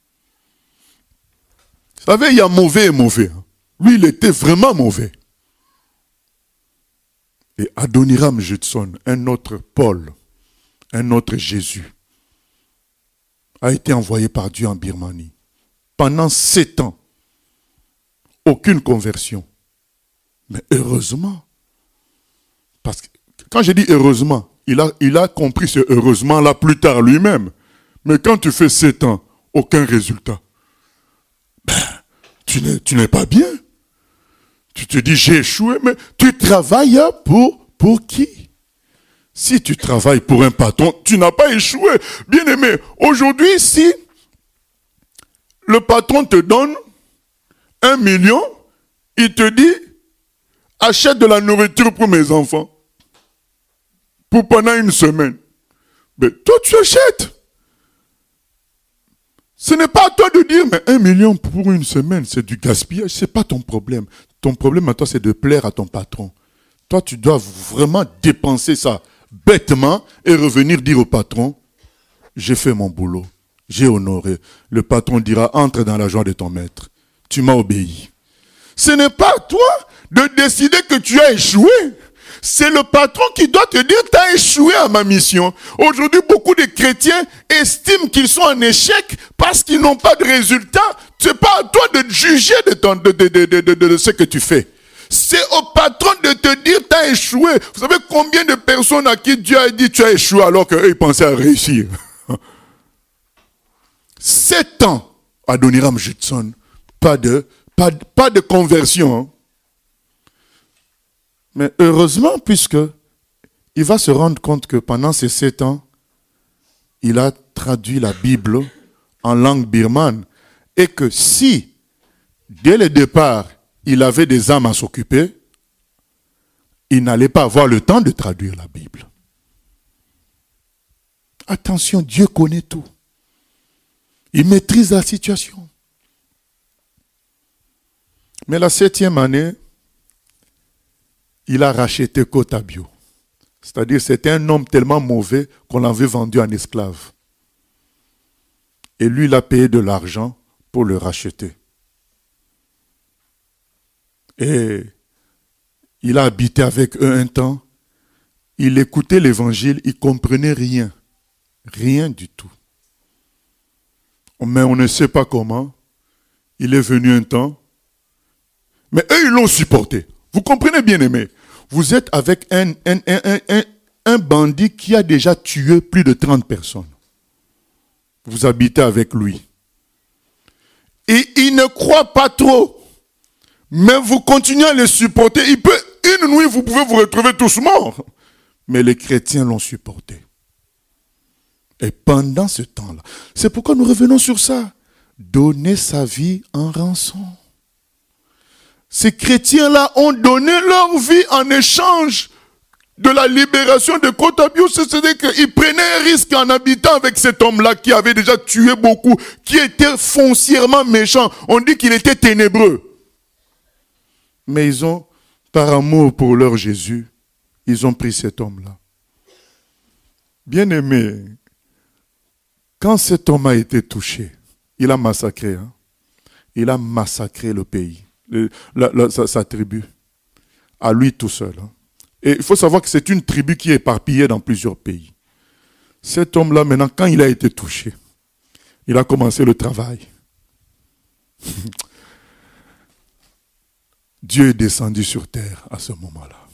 Vous savez, il y a mauvais et mauvais. Lui, il était vraiment mauvais. Et Adoniram Judson, un autre Paul, un autre Jésus, a été envoyé par Dieu en Birmanie. Pendant 7 ans, aucune conversion. Mais heureusement, parce que quand je dis heureusement, il a compris ce heureusement-là plus tard lui-même. Mais quand tu fais 7 ans, aucun résultat, ben, tu n'es pas bien. Tu te dis, j'ai échoué, mais tu travailles pour qui? Si tu travailles pour un patron, tu n'as pas échoué. Bien aimé, aujourd'hui, si le patron te donne 1 million, il te dit, achète de la nourriture pour mes enfants. Pour pendant 1 semaine. Mais toi, tu achètes. Ce n'est pas à toi de dire, mais 1 million pour une semaine, c'est du gaspillage. Ce n'est pas ton problème. Ton problème à toi, c'est de plaire à ton patron. Toi, tu dois vraiment dépenser ça bêtement et revenir dire au patron, j'ai fait mon boulot, j'ai honoré. Le patron dira, entre dans la joie de ton maître. Tu m'as obéi. Ce n'est pas à toi de décider que tu as échoué. C'est le patron qui doit te dire, tu as échoué à ma mission. Aujourd'hui, beaucoup de chrétiens estiment qu'ils sont en échec parce qu'ils n'ont pas de résultat. Ce n'est pas à toi de juger de ce que tu fais. C'est au patron de te dire, tu as échoué. Vous savez combien de personnes à qui Dieu a dit, tu as échoué alors qu'eux, ils pensaient à réussir. 7 ans, Adoniram Judson, pas de conversion. Hein. Mais heureusement, puisque il va se rendre compte que pendant ces 7 ans, il a traduit la Bible en langue birmane. Et que si, dès le départ, il avait des âmes à s'occuper, il n'allait pas avoir le temps de traduire la Bible. Attention, Dieu connaît tout. Il maîtrise la situation. Mais la 7e année, il a racheté Kotabio. C'est-à-dire, c'était un homme tellement mauvais qu'on l'avait vendu en esclave. Et lui, il a payé de l'argent pour le racheter. Et il a habité avec eux un temps. Il écoutait l'évangile, il ne comprenait rien. Rien du tout. Mais on ne sait pas comment. Il est venu un temps. Mais eux, ils l'ont supporté. Vous comprenez, bien aimé? Vous êtes avec un bandit qui a déjà tué plus de 30 personnes. Vous habitez avec lui. Et il ne croit pas trop. Mais vous continuez à le supporter. Une nuit, vous pouvez vous retrouver tous morts. Mais les chrétiens l'ont supporté. Et pendant ce temps-là, c'est pourquoi nous revenons sur ça. Donner sa vie en rançon. Ces chrétiens-là ont donné leur vie en échange de la libération de Kotabio. C'est-à-dire qu'ils prenaient un risque en habitant avec cet homme-là qui avait déjà tué beaucoup, qui était foncièrement méchant. On dit qu'il était ténébreux. Mais ils ont, par amour pour leur Jésus, ils ont pris cet homme-là. Bien-aimé, quand cet homme a été touché, il a massacré. Hein? Il a massacré le pays. Sa tribu, à lui tout seul. Hein. Et il faut savoir que c'est une tribu qui est éparpillée dans plusieurs pays. Cet homme-là, maintenant, quand il a été touché, il a commencé le travail. Dieu est descendu sur terre à ce moment-là.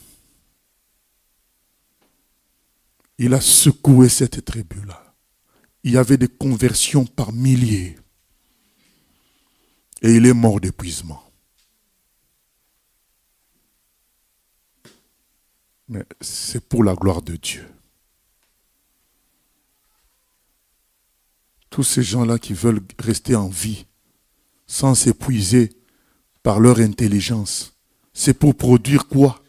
Il a secoué cette tribu-là. Il y avait des conversions par milliers. Et il est mort d'épuisement. Mais c'est pour la gloire de Dieu. Tous ces gens-là qui veulent rester en vie, sans s'épuiser par leur intelligence, c'est pour produire quoi?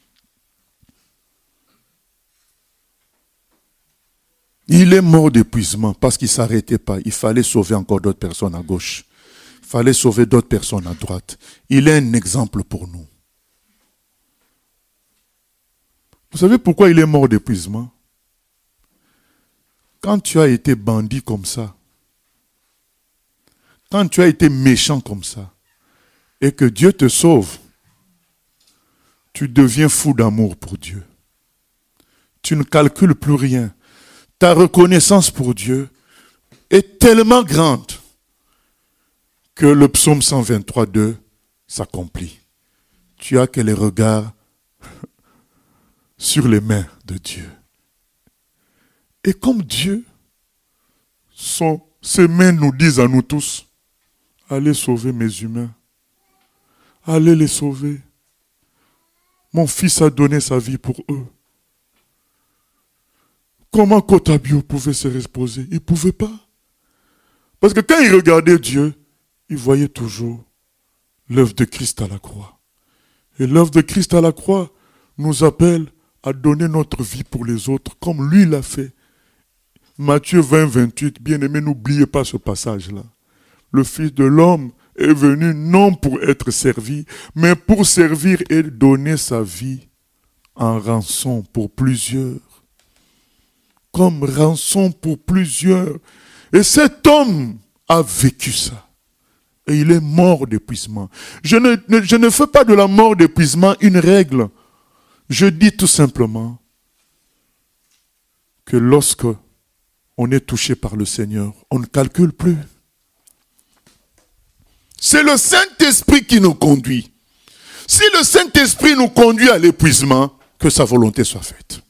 Il est mort d'épuisement parce qu'il ne s'arrêtait pas. Il fallait sauver encore d'autres personnes à gauche. Il fallait sauver d'autres personnes à droite. Il est un exemple pour nous. Vous savez pourquoi il est mort d'épuisement? Quand tu as été bandit comme ça, quand tu as été méchant comme ça, et que Dieu te sauve, tu deviens fou d'amour pour Dieu. Tu ne calcules plus rien. Ta reconnaissance pour Dieu est tellement grande que le psaume 123:2 s'accomplit. Tu as que les regards sur les mains de Dieu. Et comme Dieu, ses mains nous disent à nous tous, allez sauver mes humains. Allez les sauver. Mon fils a donné sa vie pour eux. Comment Kotabio pouvait se reposer? Il ne pouvait pas. Parce que quand il regardait Dieu, il voyait toujours l'œuvre de Christ à la croix. Et l'œuvre de Christ à la croix nous appelle à donner notre vie pour les autres, comme lui l'a fait. Matthieu 20, 28, bien-aimé, n'oubliez pas ce passage-là. Le Fils de l'homme est venu non pour être servi, mais pour servir et donner sa vie en rançon pour plusieurs. Comme rançon pour plusieurs. Et cet homme a vécu ça. Et il est mort d'épuisement. Je ne fais pas de la mort d'épuisement une règle. Je dis tout simplement que lorsque on est touché par le Seigneur, on ne calcule plus. C'est le Saint-Esprit qui nous conduit. Si le Saint-Esprit nous conduit à l'épuisement, que sa volonté soit faite.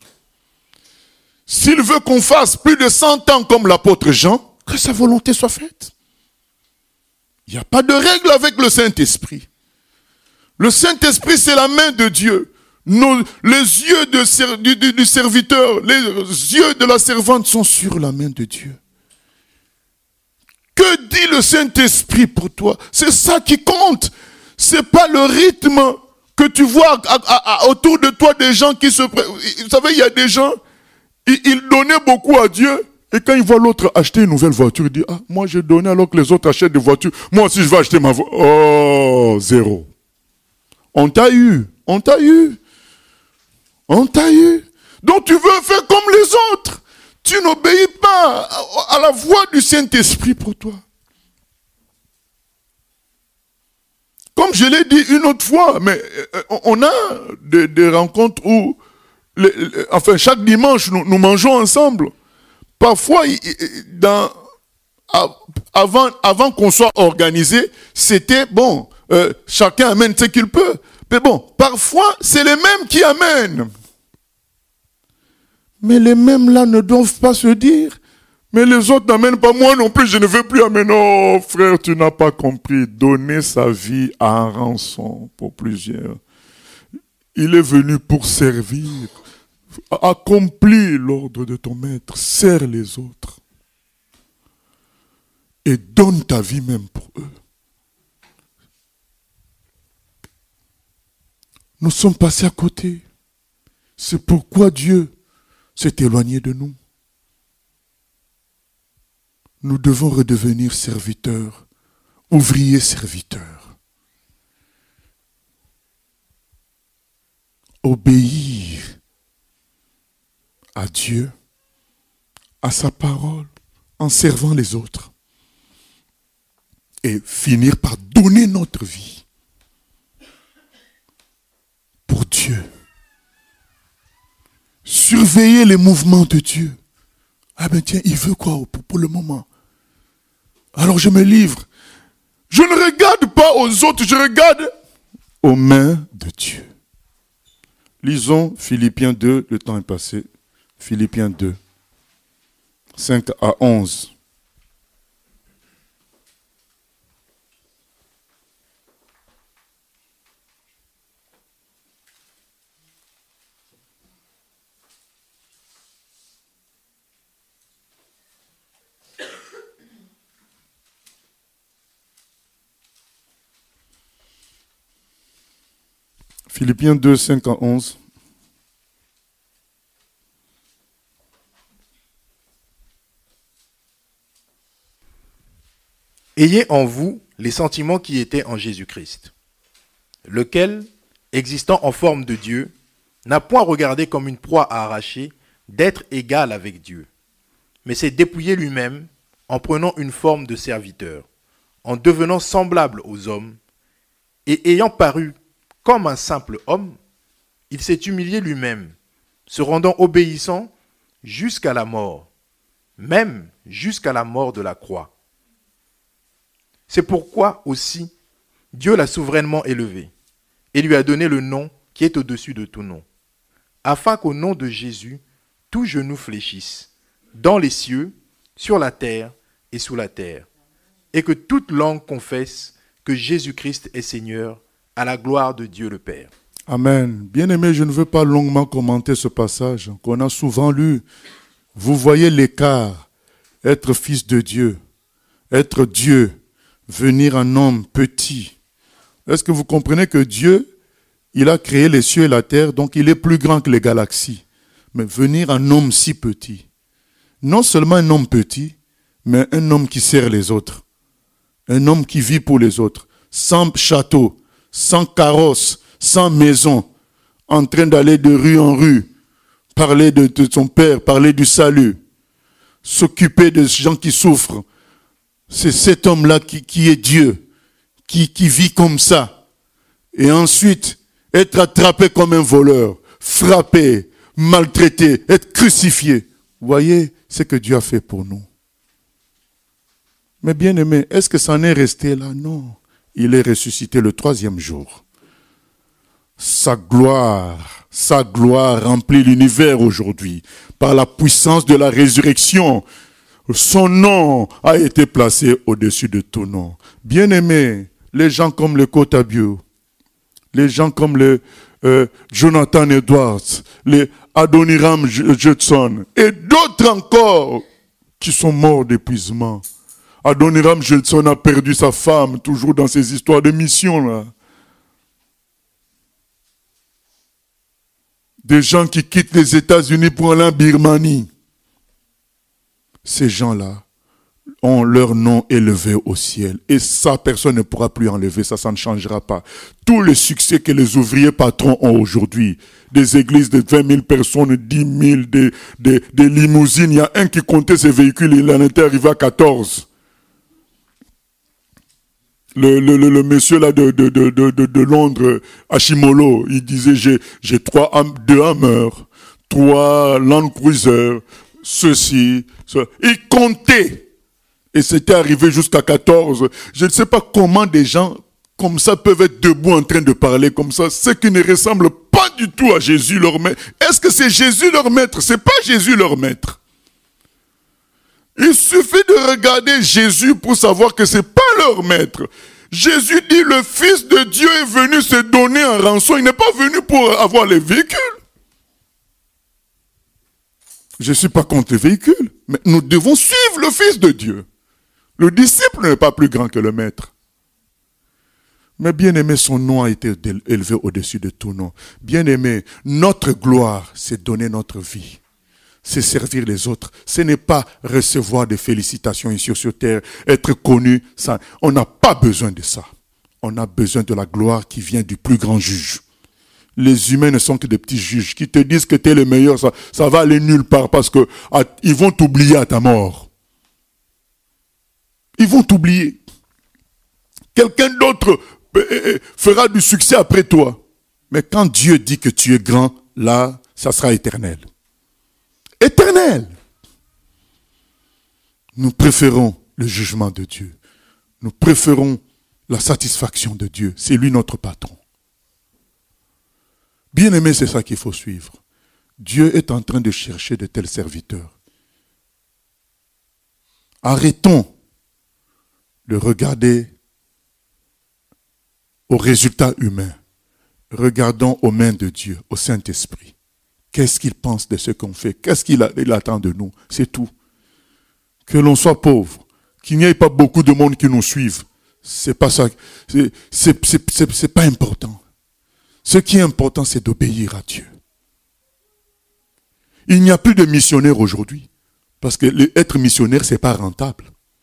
S'il veut qu'on fasse plus de 100 ans comme l'apôtre Jean, que sa volonté soit faite. Il n'y a pas de règle avec le Saint-Esprit. Le Saint-Esprit, c'est la main de Dieu. Les yeux du serviteur, les yeux de la servante sont sur la main de Dieu. Que dit le Saint-Esprit pour toi? C'est ça qui compte. C'est pas le rythme que tu vois autour de toi des gens qui se... Vous savez, il y a des gens, ils donnaient beaucoup à Dieu. Et quand ils voient l'autre acheter une nouvelle voiture, ils disent, ah, moi j'ai donné alors que les autres achètent des voitures. Moi aussi je vais acheter ma voiture. Oh, zéro. On t'a eu. On t'a eu. On t'a eu. Donc tu veux faire comme les autres. Tu n'obéis pas à la voix du Saint-Esprit pour toi. Comme je l'ai dit une autre fois, mais on a des rencontres où, enfin chaque dimanche, nous mangeons ensemble. Parfois, avant qu'on soit organisé, c'était bon, chacun amène ce qu'il peut. Mais bon, parfois, c'est les mêmes qui amènent. Mais les mêmes là ne doivent pas se dire, mais les autres n'amènent pas, moi non plus, je ne veux plus amener. Non, frère, tu n'as pas compris. Donner sa vie à un rançon pour plusieurs. Il est venu pour servir. Accomplis l'ordre de ton maître. Sers les autres. Et donne ta vie même pour eux. Nous sommes passés à côté. C'est pourquoi Dieu s'est éloigné de nous. Nous devons redevenir serviteurs, ouvriers serviteurs. Obéir à Dieu, à sa parole, en servant les autres. Et finir par donner notre vie pour Dieu. Surveiller les mouvements de Dieu. Ah ben tiens, il veut quoi pour le moment? Alors je me livre. Je ne regarde pas aux autres, je regarde aux mains de Dieu. Lisons Philippiens 2, le temps est passé. Philippiens 2, 5 à 11. Philippiens 2, 5 à 11. Ayez en vous les sentiments qui étaient en Jésus-Christ, lequel, existant en forme de Dieu, n'a point regardé comme une proie à arracher d'être égal avec Dieu, mais s'est dépouillé lui-même en prenant une forme de serviteur, en devenant semblable aux hommes, et ayant paru comme un simple homme, il s'est humilié lui-même, se rendant obéissant jusqu'à la mort, même jusqu'à la mort de la croix. C'est pourquoi aussi Dieu l'a souverainement élevé et lui a donné le nom qui est au-dessus de tout nom, afin qu'au nom de Jésus, tout genou fléchisse, dans les cieux, sur la terre et sous la terre, et que toute langue confesse que Jésus-Christ est Seigneur, à la gloire de Dieu le Père. Amen. Bien-aimé, je ne veux pas longuement commenter ce passage qu'on a souvent lu. Vous voyez l'écart, être fils de Dieu, être Dieu, venir un homme petit. Est-ce que vous comprenez que Dieu, il a créé les cieux et la terre, donc il est plus grand que les galaxies. Mais venir un homme si petit. Non seulement un homme petit, mais un homme qui sert les autres. Un homme qui vit pour les autres. Sans château, sans carrosse, sans maison, en train d'aller de rue en rue, parler de son père, parler du salut, s'occuper de gens qui souffrent. C'est cet homme-là qui est Dieu, qui vit comme ça. Et ensuite, être attrapé comme un voleur, frappé, maltraité, être crucifié. Vous voyez ce que Dieu a fait pour nous. Mais bien aimé, est-ce que ça en est resté là? Non. Il est ressuscité le 3e jour. Sa gloire remplit l'univers aujourd'hui. Par la puissance de la résurrection, son nom a été placé au-dessus de tout nom. Bien aimé, les gens comme le Kotabio, les gens comme le Jonathan Edwards, les Adoniram Judson et d'autres encore qui sont morts d'épuisement. Adoniram Judson a perdu sa femme, toujours dans ces histoires de mission là. Des gens qui quittent les États-Unis pour aller en Birmanie. Ces gens-là ont leur nom élevé au ciel. Et ça, personne ne pourra plus enlever, ça ne changera pas. Tout le succès que les ouvriers patrons ont aujourd'hui, des églises de 20 000 personnes, 10 000, des limousines, il y a un qui comptait ses véhicules, il en était arrivé à 14. Le monsieur là de Londres, Hashimolo, il disait j'ai 2 Hammer, 3 Land Cruiser, ceci. Il comptait. Et c'était arrivé jusqu'à 14. Je ne sais pas comment des gens comme ça peuvent être debout en train de parler comme ça. Ce qui ne ressemble pas du tout à Jésus leur maître. Est-ce que c'est Jésus leur maître? C'est pas Jésus leur maître. Il suffit de regarder Jésus pour savoir que c'est pas leur maître. Jésus dit le Fils de Dieu est venu se donner en rançon. Il n'est pas venu pour avoir les véhicules. Je ne suis pas contre les véhicules, mais nous devons suivre le Fils de Dieu. Le disciple n'est pas plus grand que le maître. Mais bien aimé, son nom a été élevé au-dessus de tout nom. Bien aimé, notre gloire, c'est donner notre vie. C'est servir les autres. Ce n'est pas recevoir des félicitations ici sur terre, être connu. Ça, on n'a pas besoin de ça. On a besoin de la gloire qui vient du plus grand juge. Les humains ne sont que des petits juges qui te disent que tu es le meilleur. Ça va aller nulle part parce que ils vont t'oublier à ta mort. Ils vont t'oublier. Quelqu'un d'autre fera du succès après toi. Mais quand Dieu dit que tu es grand, là, ça sera éternel. Éternel. Nous préférons le jugement de Dieu. Nous préférons la satisfaction de Dieu. C'est lui notre patron. Bien aimé, c'est ça qu'il faut suivre. Dieu est en train de chercher de tels serviteurs. Arrêtons de regarder aux résultats humains. Regardons aux mains de Dieu, au Saint-Esprit. Qu'est-ce qu'il pense de ce qu'on fait? Qu'est-ce qu'il attend de nous? C'est tout. Que l'on soit pauvre, qu'il n'y ait pas beaucoup de monde qui nous suive. C'est pas ça. C'est pas important. Ce qui est important, c'est d'obéir à Dieu. Il n'y a plus de missionnaires aujourd'hui. Parce que être missionnaire, c'est pas rentable.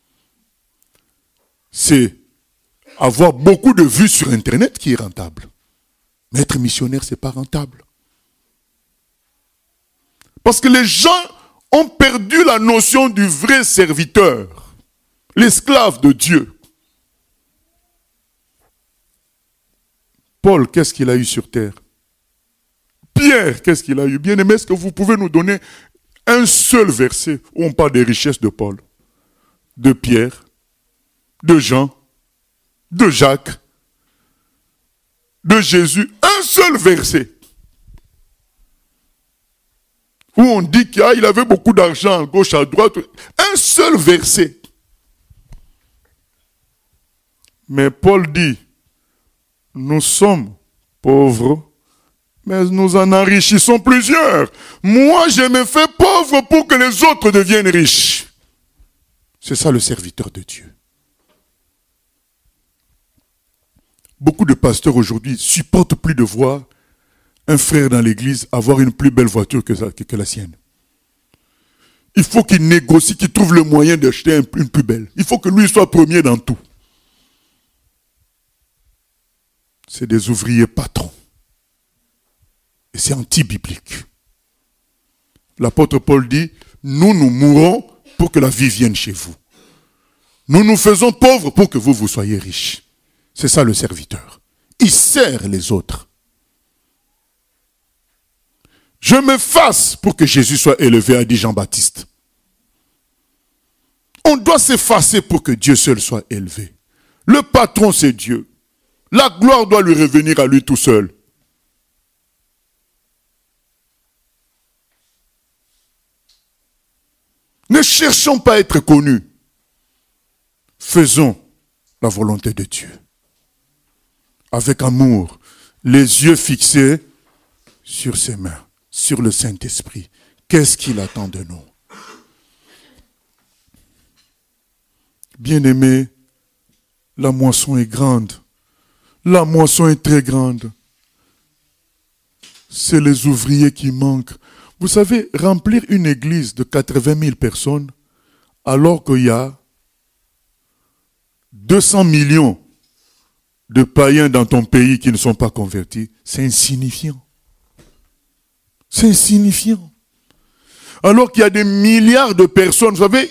C'est avoir beaucoup de vues sur Internet qui est rentable. Mais être missionnaire, c'est pas rentable. Parce que les gens ont perdu la notion du vrai serviteur, l'esclave de Dieu. Paul, qu'est-ce qu'il a eu sur terre? Pierre, qu'est-ce qu'il a eu? Bien aimé, est-ce que vous pouvez nous donner un seul verset où on parle des richesses de Paul, de Pierre, de Jean, de Jacques, de Jésus? Un seul verset où on dit qu'il avait beaucoup d'argent à gauche, à droite. Un seul verset. Mais Paul dit, nous sommes pauvres, mais nous en enrichissons plusieurs. Moi, je me fais pauvre pour que les autres deviennent riches. C'est ça le serviteur de Dieu. Beaucoup de pasteurs aujourd'hui ne supportent plus de voir un frère dans l'église avoir une plus belle voiture que la sienne. il faut qu'il négocie, qu'il trouve le moyen d'acheter une plus belle. Il faut que lui soit premier dans tout. C'est des ouvriers patrons. Et c'est anti-biblique. L'apôtre Paul dit, nous mourons pour que la vie vienne chez vous. Nous nous faisons pauvres pour que vous soyez riches. C'est ça le serviteur. Il sert les autres. Je m'efface pour que Jésus soit élevé, a dit Jean-Baptiste. On doit s'effacer pour que Dieu seul soit élevé. Le patron, c'est Dieu. La gloire doit lui revenir à lui tout seul. Ne cherchons pas à être connus. Faisons la volonté de Dieu. Avec amour, les yeux fixés sur ses mains, sur le Saint-Esprit. Qu'est-ce qu'il attend de nous? Bien-aimés, la moisson est grande. La moisson est très grande. C'est les ouvriers qui manquent. Vous savez, remplir une église de 80 000 personnes, alors qu'il y a 200 millions de païens dans ton pays qui ne sont pas convertis, c'est insignifiant. C'est insignifiant. Alors qu'il y a des milliards de personnes, vous savez,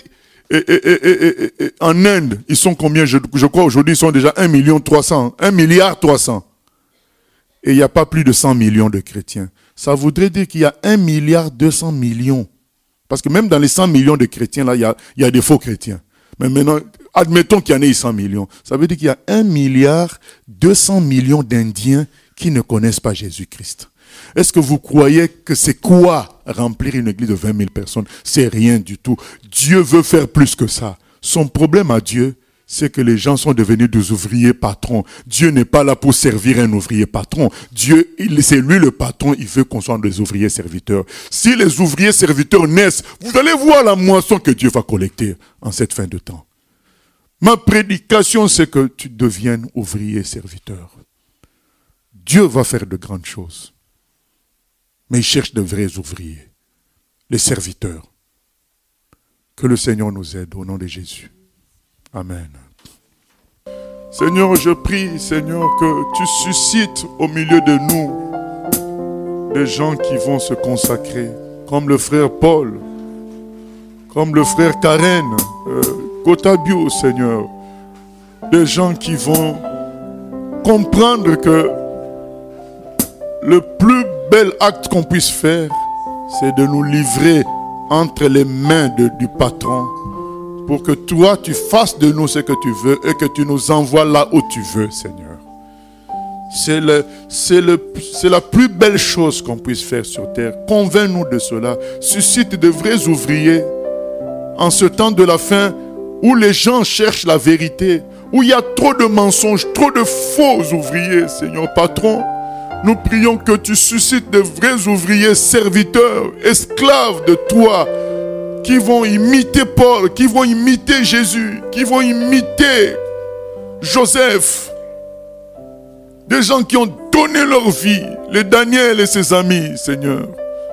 en Inde, ils sont combien? Je crois aujourd'hui, ils sont déjà 1 milliard 300. Et il n'y a pas plus de 100 millions de chrétiens. Ça voudrait dire qu'il y a 1 milliard 200 millions. Parce que même dans les 100 millions de chrétiens, là, il y a des faux chrétiens. Mais maintenant, admettons qu'il y en ait 100 millions. Ça veut dire qu'il y a 1 milliard 200 millions d'Indiens qui ne connaissent pas Jésus-Christ. Est-ce que vous croyez que c'est quoi remplir une église de 20 000 personnes? C'est rien du tout. Dieu veut faire plus que ça. Son problème à Dieu, c'est que les gens sont devenus des ouvriers patrons. Dieu n'est pas là pour servir un ouvrier patron. Dieu, c'est lui le patron, il veut qu'on soit des ouvriers serviteurs. Si les ouvriers serviteurs naissent, vous allez voir la moisson que Dieu va collecter en cette fin de temps. Ma prédication, c'est que tu deviennes ouvrier serviteur. Dieu va faire de grandes choses. Mais il cherche de vrais ouvriers, les serviteurs. Que le Seigneur nous aide au nom de Jésus. Amen. Seigneur, je prie, Seigneur, que tu suscites au milieu de nous des gens qui vont se consacrer, comme le frère Paul, comme le frère Karen, Kotabio, Seigneur. Des gens qui vont comprendre que le plus bel acte qu'on puisse faire, c'est de nous livrer entre les mains du patron pour que toi, tu fasses de nous ce que tu veux et que tu nous envoies là où tu veux, Seigneur. C'est la plus belle chose qu'on puisse faire sur terre. Convainc-nous de cela. Suscite de vrais ouvriers en ce temps de la fin où les gens cherchent la vérité, où il y a trop de mensonges, trop de faux ouvriers, Seigneur patron. Nous prions que tu suscites de vrais ouvriers, serviteurs, esclaves de toi, qui vont imiter Paul, qui vont imiter Jésus, qui vont imiter Joseph. Des gens qui ont donné leur vie, les Daniel et ses amis, Seigneur.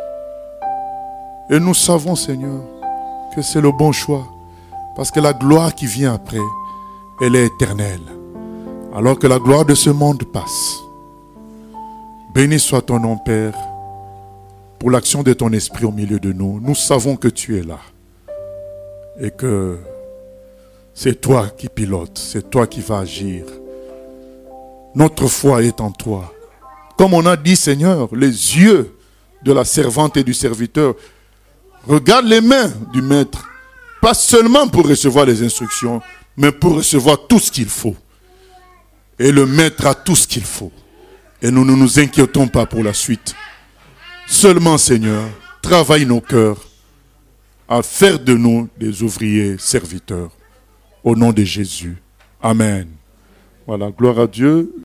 Et nous savons, Seigneur, que c'est le bon choix, parce que la gloire qui vient après, elle est éternelle, alors que la gloire de ce monde passe. Béni soit ton nom, Père, pour l'action de ton esprit au milieu de nous. Nous savons que tu es là et que c'est toi qui pilotes, c'est toi qui vas agir. Notre foi est en toi. Comme on a dit, Seigneur, les yeux de la servante et du serviteur regardent les mains du maître, pas seulement pour recevoir les instructions, mais pour recevoir tout ce qu'il faut. Et le maître a tout ce qu'il faut. Et nous ne nous inquiétons pas pour la suite. Seulement, Seigneur, travaille nos cœurs à faire de nous des ouvriers serviteurs. Au nom de Jésus. Amen. Voilà, gloire à Dieu.